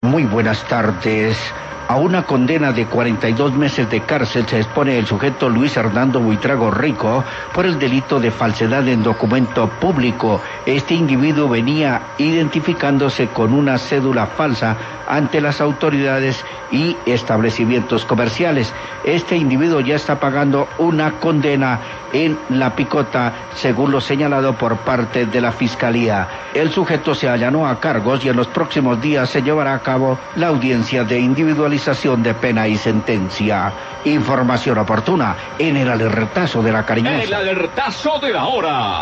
Muy buenas tardes. A una condena de 42 meses de cárcel se expone el sujeto Luis Hernando Buitrago Rico por el delito de falsedad en documento público. Este individuo venía identificándose con una cédula falsa ante las autoridades y establecimientos comerciales. Este individuo ya está pagando una condena en La Picota, según lo señalado por parte de la Fiscalía. El sujeto se allanó a cargos y en los próximos días se llevará a cabo la audiencia de individualización de pena y sentencia. Información oportuna en el alertazo de la Cariñosa. El alertazo de la hora.